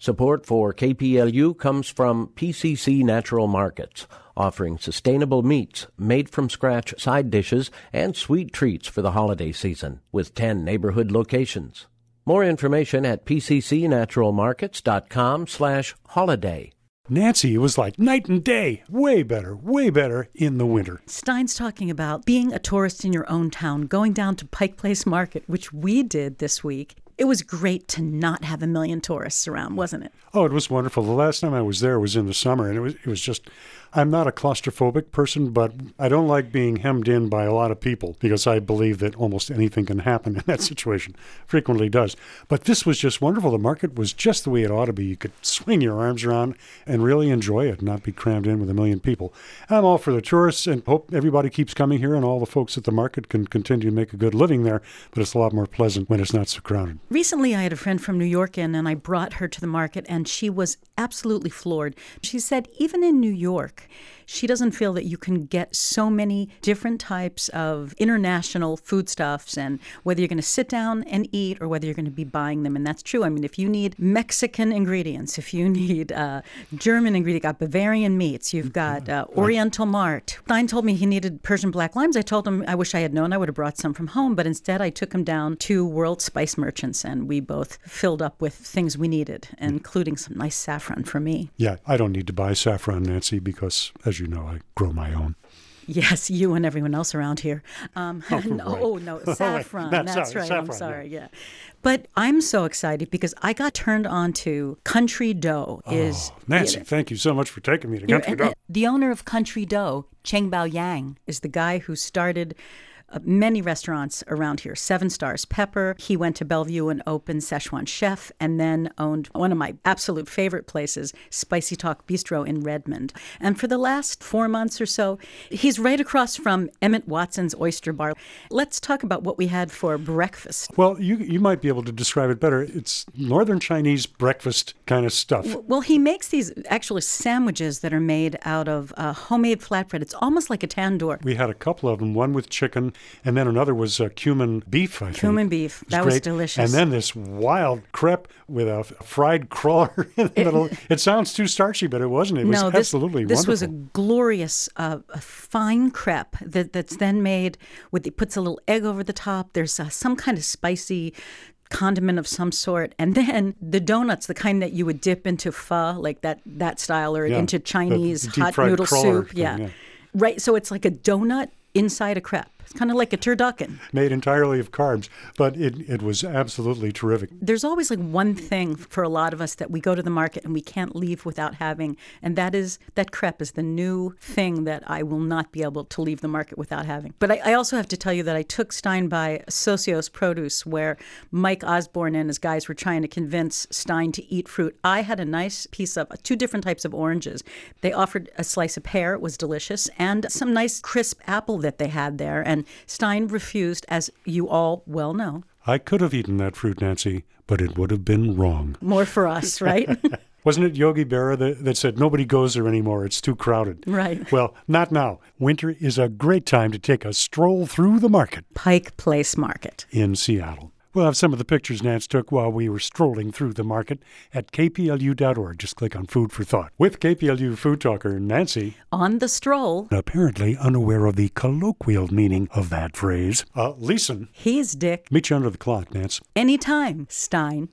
Support for KPLU comes from PCC Natural Markets, offering sustainable meats, made-from-scratch side dishes, and sweet treats for the holiday season, with 10 neighborhood locations. More information at pccnaturalmarkets.com/holiday. Nancy, it was like night and day. Way better in the winter. Stein's talking about being a tourist in your own town, going down to Pike Place Market, which we did this week. It was great to not have a million tourists around, wasn't it? Oh, it was wonderful. The last time I was there was in the summer, and it was just, I'm not a claustrophobic person, but I don't like being hemmed in by a lot of people because I believe that almost anything can happen in that situation. Frequently does. But this was just wonderful. The market was just the way it ought to be. You could swing your arms around and really enjoy it, not be crammed in with a million people. I'm all for the tourists and hope everybody keeps coming here and all the folks at the market can continue to make a good living there, but it's a lot more pleasant when it's not so crowded. Recently, I had a friend from New York in, and I brought her to the market, and she was absolutely floored. She said, even in New York, she doesn't feel that you can get so many different types of international foodstuffs, and whether you're going to sit down and eat or whether you're going to be buying them. And that's true. I mean, if you need Mexican ingredients, if you need German ingredients, you've got Bavarian meats, you've got Oriental Mart. Stein told me he needed Persian black limes. I told him I wish I had known. I would have brought some from home. But instead, I took him down to World Spice Merchants, and we both filled up with things we needed, including some nice saffron for me. Yeah, I don't need to buy saffron, Nancy, because, as you know, I grow my own. Yes, you and everyone else around here. No, saffron. That's right. Saffron, I'm sorry. Yeah. But I'm so excited because I got turned on to Country Dough. Nancy, thank you so much for taking me to Country Dough. The owner of Country Dough, Cheng Bao Yang, is the guy who started many restaurants around here. 7 Stars Pepper. He went to Bellevue and opened Szechuan Chef, and then owned one of my absolute favorite places, Spicy Talk Bistro in Redmond. And for the last 4 months or so, he's right across from Emmett Watson's Oyster Bar. Let's talk about what we had for breakfast. Well, you might be able to describe it better. It's Northern Chinese breakfast kind of stuff. Well, he makes these actually sandwiches that are made out of homemade flatbread. It's almost like a tandoor. We had a couple of them, one with chicken, and then another was cumin beef, I think. Cumin beef. That was delicious. And then this wild crepe with a fried crawler in the middle. It sounds too starchy, but it wasn't. It was absolutely wonderful. This was a glorious fine crepe that's then made with, it puts a little egg over the top. There's some kind of spicy condiment of some sort, and then the donuts, the kind that you would dip into pho, like that style, or into Chinese hot noodle soup. Thing. Right. So it's like a donut inside a crepe. It's kind of like a turducken. Made entirely of carbs, but it was absolutely terrific. There's always like one thing for a lot of us that we go to the market and we can't leave without having, and that crepe is the new thing that I will not be able to leave the market without having. But I also have to tell you that I took Stein by Socios Produce, where Mike Osborne and his guys were trying to convince Stein to eat fruit. I had a nice piece of 2 different types of oranges. They offered a slice of pear, it was delicious, and some nice crisp apple that they had there. And Stein refused, as you all well know. I could have eaten that fruit, Nancy, but it would have been wrong. More for us, right? Wasn't it Yogi Berra that said nobody goes there anymore, it's too crowded? Right. Well, not now. Winter is a great time to take a stroll through the market. Pike Place Market. In Seattle. We'll have some of the pictures Nance took while we were strolling through the market at kplu.org. Just click on Food for Thought. With KPLU food talker Nancy. On the stroll. Apparently unaware of the colloquial meaning of that phrase. Leeson. He's Dick. Meet you under the clock, Nance. Anytime, Stein.